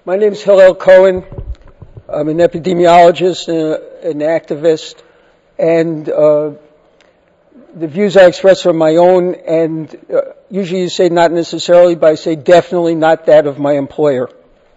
My name is Hillel Cohen. I'm an epidemiologist and an activist, and the views I express are my own, and usually you say not necessarily, but I say definitely not that of my employer.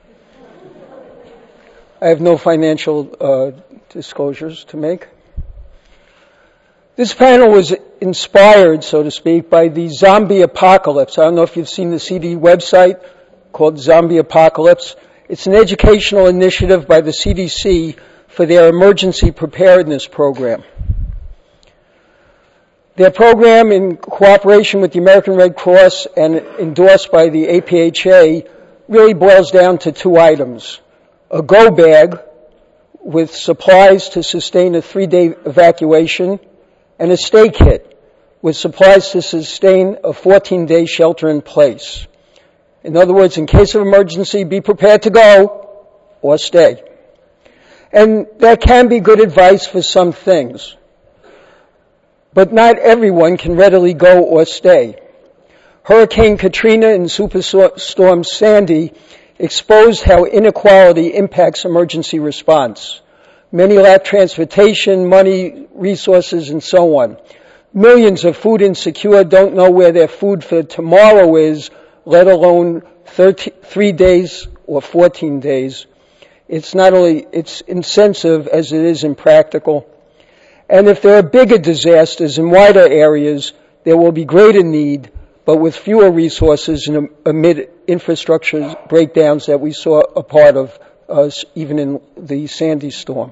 I have no financial disclosures to make. This panel was inspired, so to speak, by the zombie apocalypse. I don't know if you've seen the CD website called Zombie Apocalypse. It's an educational initiative by the CDC for their emergency preparedness program. Their program, in cooperation with the American Red Cross and endorsed by the APHA, really boils down to two items. A go bag with supplies to sustain a 3-day evacuation, and a stay kit with supplies to sustain a 14-day shelter in place. In other words, in case of emergency, be prepared to go or stay. And that can be good advice for some things. But not everyone can readily go or stay. Hurricane Katrina and Superstorm Sandy exposed how inequality impacts emergency response. Many lack transportation, money, resources, and so on. Millions of food insecure don't know where their food for tomorrow is, let alone 3 days or 14 days. It's insensitive as it is impractical. And if there are bigger disasters in wider areas, there will be greater need, but with fewer resources and amid infrastructure breakdowns that we saw a part of even in the Sandy storm.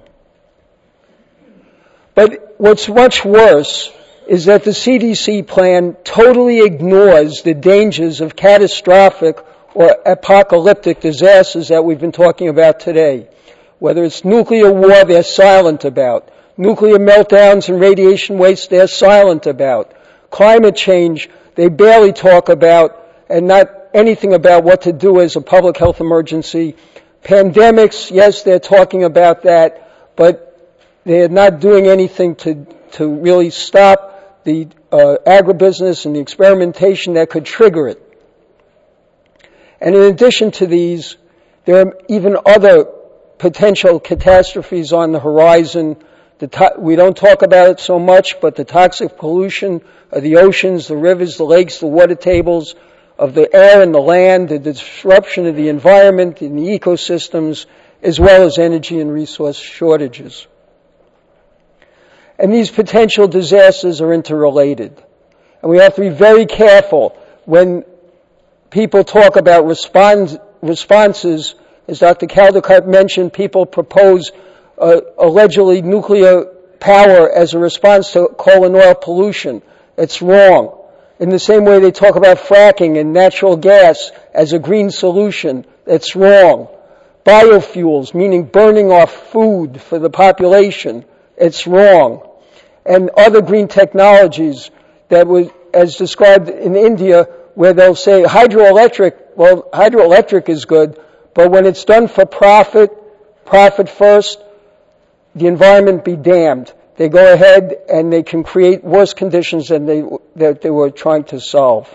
But what's much worse is that the CDC plan totally ignores the dangers of catastrophic or apocalyptic disasters that we've been talking about today. Whether it's nuclear war, they're silent about. Nuclear meltdowns and radiation waste, they're silent about. Climate change, they barely talk about, and not anything about what to do as a public health emergency. Pandemics, yes, they're talking about that, but they're not doing anything to really stop the agribusiness and the experimentation that could trigger it. And in addition to these, there are even other potential catastrophes on the horizon. We don't talk about it so much, but the toxic pollution of the oceans, the rivers, the lakes, the water tables, of the air and the land, the disruption of the environment and the ecosystems, as well as energy and resource shortages. And these potential disasters are interrelated. And we have to be very careful when people talk about responses. As Dr. Caldicott mentioned, people propose allegedly nuclear power as a response to coal and oil pollution. It's wrong. In the same way they talk about fracking and natural gas as a green solution, it's wrong. Biofuels, meaning burning off food for the population, it's wrong. And other green technologies that was, as described in India, where they'll say hydroelectric is good, but when it's done for profit first, the environment be damned. They go ahead and they can create worse conditions than that they were trying to solve.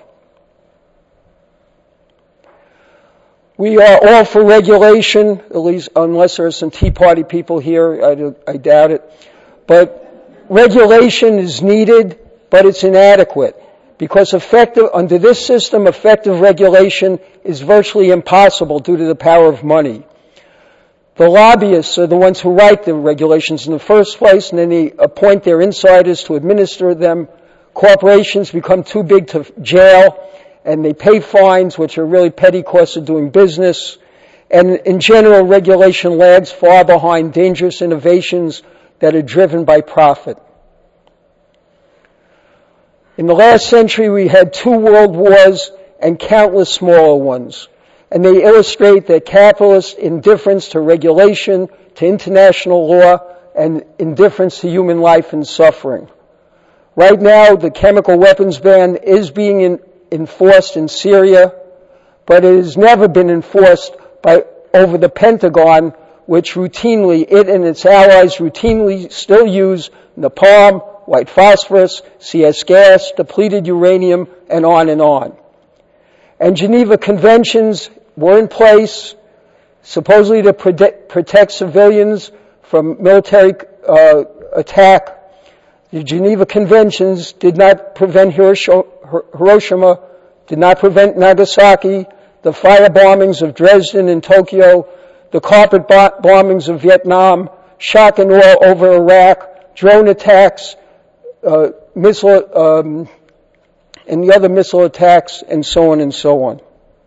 We are all for regulation, at least unless there are some Tea Party people here, I doubt it. But regulation is needed, but it's inadequate. Because under this system, effective regulation is virtually impossible due to the power of money. The lobbyists are the ones who write the regulations in the first place, and then they appoint their insiders to administer them. Corporations become too big to jail, and they pay fines, which are really petty costs of doing business. And in general, regulation lags far behind dangerous innovations that are driven by profit. In the last century, we had 2 world wars and countless smaller ones. And they illustrate that capitalist indifference to regulation, to international law, and indifference to human life and suffering. Right now, the chemical weapons ban is being enforced in Syria, but it has never been enforced over the Pentagon, which it and its allies routinely still use napalm, white phosphorus, CS gas, depleted uranium, and on and on. And Geneva Conventions were in place. supposedly to protect civilians from military attack. The Geneva Conventions did not prevent Hiroshima, did not prevent Nagasaki, the fire bombings of Dresden and Tokyo, the carpet bombings of Vietnam, shock and awe over Iraq, drone attacks, missile and the other missile attacks, and so on and so on.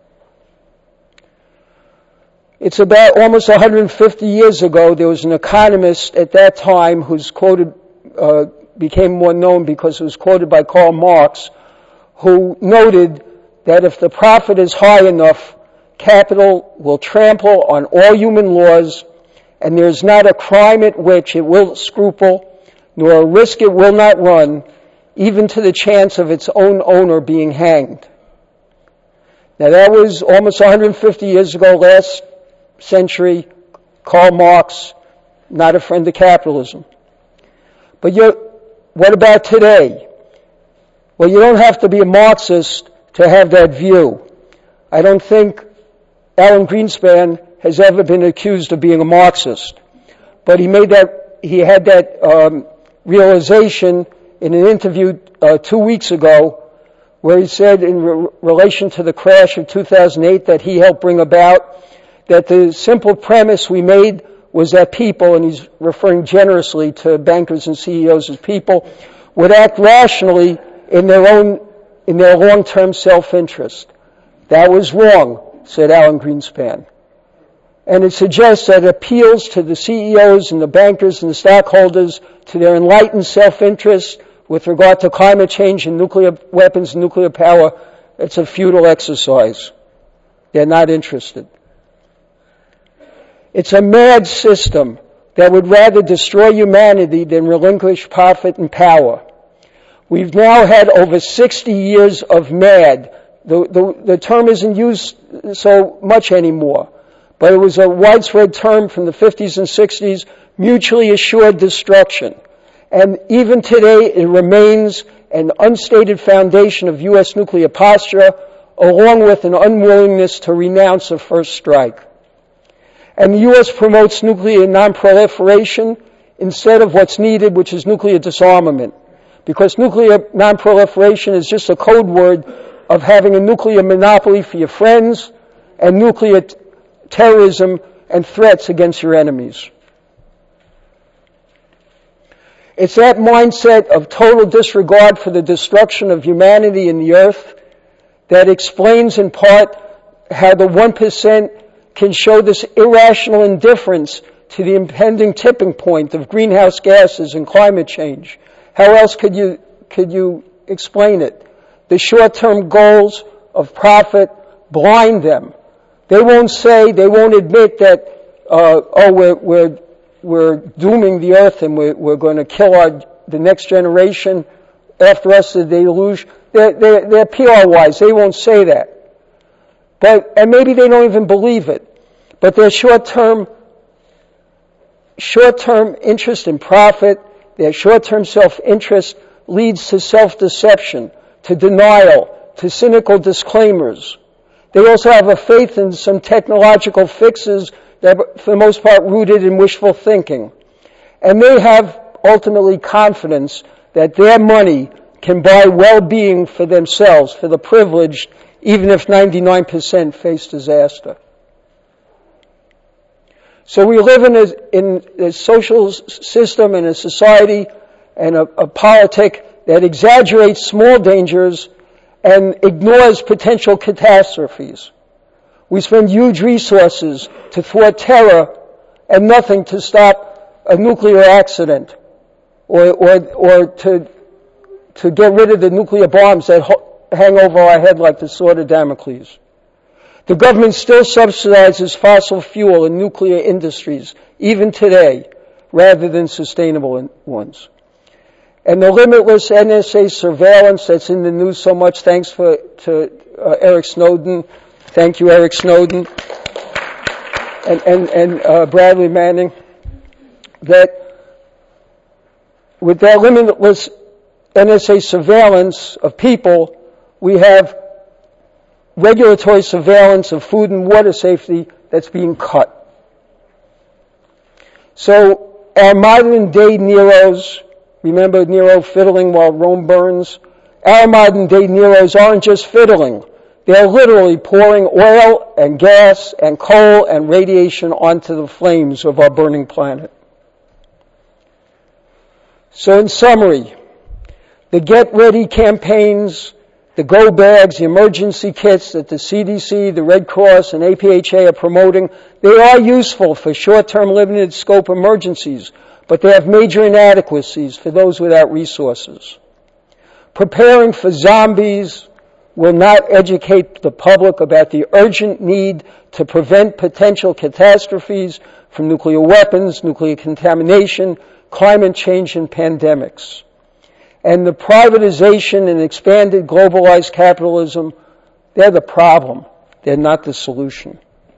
It's about almost 150 years ago, there was an economist at that time who's quoted, became more known because it was quoted by Karl Marx, who noted that if the profit is high enough, capital will trample on all human laws, and there is not a crime at which it will scruple, nor a risk it will not run, even to the chance of its own owner being hanged. Now that was almost 150 years ago, last century. Karl Marx, not a friend of capitalism. But what about today? Well, you don't have to be a Marxist to have that view. I don't think Alan Greenspan has ever been accused of being a Marxist. But he had that realization in an interview 2 weeks ago, where he said in relation to the crash of 2008 that he helped bring about, that the simple premise we made was that people, and he's referring generously to bankers and CEOs as people, would act rationally in their long-term self-interest. That was wrong, said Alan Greenspan. And it suggests that it appeals to the CEOs and the bankers and the stockholders to their enlightened self-interest with regard to climate change and nuclear weapons and nuclear power. It's a futile exercise. They're not interested. It's a mad system that would rather destroy humanity than relinquish profit and power. We've now had over 60 years of mad. The term isn't used so much anymore, but it was a widespread term from the 50s and 60s, mutually assured destruction. And even today, it remains an unstated foundation of U.S. nuclear posture, along with an unwillingness to renounce a first strike. And the U.S. promotes nuclear non-proliferation instead of what's needed, which is nuclear disarmament. Because nuclear non-proliferation is just a code word of having a nuclear monopoly for your friends and nuclear terrorism and threats against your enemies. It's that mindset of total disregard for the destruction of humanity and the earth that explains in part how the 1% can show this irrational indifference to the impending tipping point of greenhouse gases and climate change. How else could you explain it? The short-term goals of profit blind them. They won't admit that, we're dooming the earth and we're going to kill the next generation after us, the deluge. They're PR-wise. They won't say that. And maybe they don't even believe it. But their short-term interest in profit, their short-term self-interest leads to self-deception, to denial, to cynical disclaimers. They also have a faith in some technological fixes that are, for the most part, rooted in wishful thinking. And they have ultimately confidence that their money can buy well-being for themselves, for the privileged, even if 99% face disaster. So we live in a social system and a society and a politic that exaggerates small dangers and ignores potential catastrophes. We spend huge resources to thwart terror and nothing to stop a nuclear accident or to get rid of the nuclear bombs that hang over our head like the sword of Damocles. The government still subsidizes fossil fuel and nuclear industries, even today, rather than sustainable ones. And the limitless NSA surveillance that's in the news so much, thanks to Eric Snowden. Thank you, Eric Snowden. And Bradley Manning. That with that limitless NSA surveillance of people, we have regulatory surveillance of food and water safety that's being cut. So our modern-day Neros, remember Nero fiddling while Rome burns? Our modern-day Neros aren't just fiddling. They're literally pouring oil and gas and coal and radiation onto the flames of our burning planet. So in summary, the Get Ready campaigns, the Go Bags, the emergency kits that the CDC, the Red Cross, and APHA are promoting, they are useful for short-term limited scope emergencies, but they have major inadequacies for those without resources. Preparing for zombies will not educate the public about the urgent need to prevent potential catastrophes from nuclear weapons, nuclear contamination, climate change, and pandemics. And the privatization and expanded globalized capitalism, they're the problem. They're not the solution.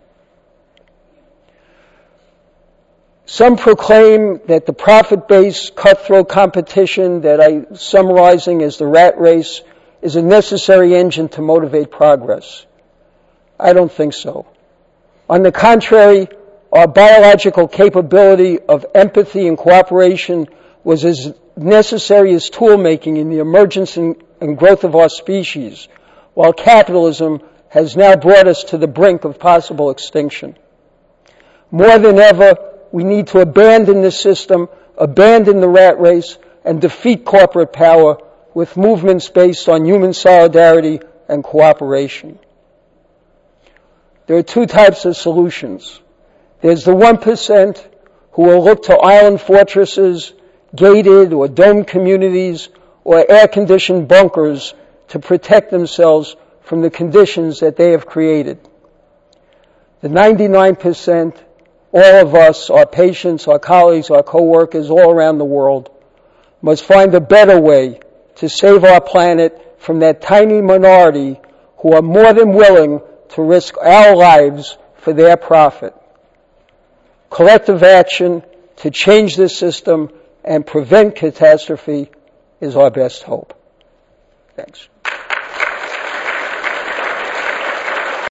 Some proclaim that the profit-based cutthroat competition that I'm summarizing as the rat race is a necessary engine to motivate progress. I don't think so. On the contrary, our biological capability of empathy and cooperation was as necessary as tool-making in the emergence and growth of our species, while capitalism has now brought us to the brink of possible extinction. More than ever, we need to abandon this system, abandon the rat race, and defeat corporate power with movements based on human solidarity and cooperation. There are two types of solutions. There's the 1% who will look to island fortresses, gated or domed communities, or air-conditioned bunkers to protect themselves from the conditions that they have created. The 99%, all of us, our patients, our colleagues, our co-workers all around the world, must find a better way to save our planet from that tiny minority who are more than willing to risk our lives for their profit. Collective action to change this system and prevent catastrophe is our best hope. Thanks.